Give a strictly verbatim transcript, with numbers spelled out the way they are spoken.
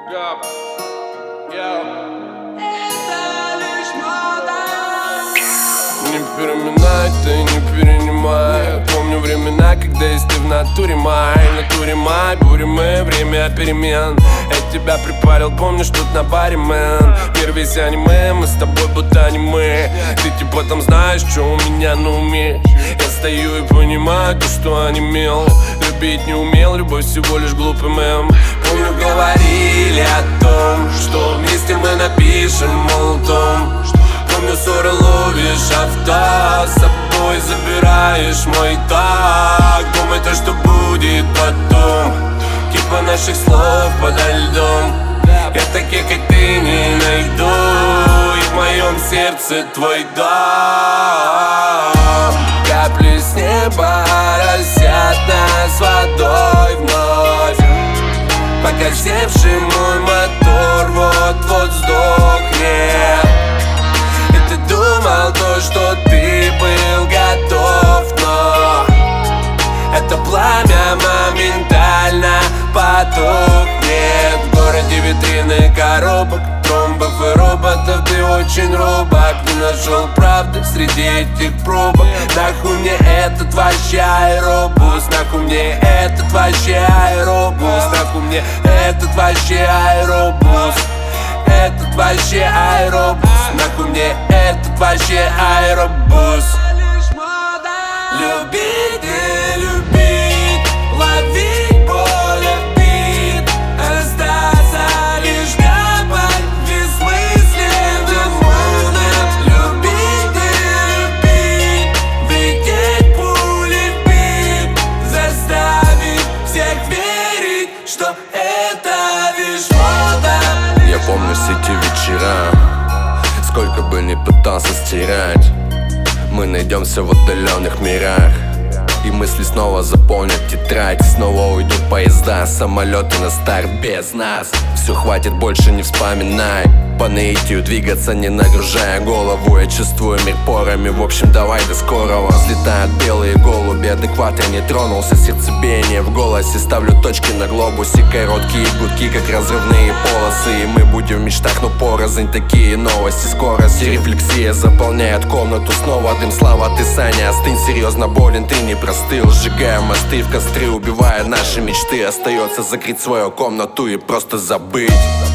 Yup. Yeah. Не переминай, ты не перенимай. Помню времена, когда есть ты в натуре май. В натуре май, бури мы, время перемен. Я тебя припарил, помнишь, тут на баре, мэн. Мир весь аниме, мы с тобой будто аниме. Ты типа там знаешь, что у меня на уме. Я стою и понимаю то, что онемел. Любить не умел, любовь всего лишь глупый мем. Помню, говорили о том, что вместе мы напишем молотом. Помню, ссоры ловишь авто, с собой забираешь мой так. Думай то, что будет потом. Типа наших слов подо льдом. Я таких, как ты, не найду. И в моем сердце твой дом. Капли с неба оросят нас водой вновь. Погасевший мой мотор вот-вот сдохнет. И ты думал то, что ты был готов, но это пламя моментально потухнет. В городе витрины коробок, тромбов и роботов. Ты очень робок, не нашел правды среди этих пробок. Нахуй мне этот вообще аэробус. Нахуй мне этот вообще аэробус. Нахуй мне этот вообще аэробус. Этот вообще аэробус. Нахуй мне этот вообще аэробус. Любить и любить, ловить боль от бит, остаться лишь капать бессмысленным муном. Любить и любить, влететь пули в бит, заставить всех верить, что это лишь мода. Я помню все те вечера, сколько бы ни пытался стирать. Мы найдемся в отдаленных мирах, и мысли снова заполнят тетрадь. Снова уйдут поезда, самолеты на старт без нас. Все, хватит, больше не вспоминай. По наитию двигаться, не нагружая голову. Я чувствую мир порами, в общем, давай до скорого. Взлетают белые голуби, адекват я не тронулся. Сердцебиение в голосе, ставлю точки на глобусе. Короткие гудки, как разрывные полосы. И мы будем в мечтах, но порознь. Такие новости, скорость и рефлексия заполняют комнату. Снова дым, слава, ты, Саня, остынь. Серьезно болен, ты не простыл. Сжигая мосты в костры, убивая наши мечты. Остается закрыть свою комнату и просто забыть.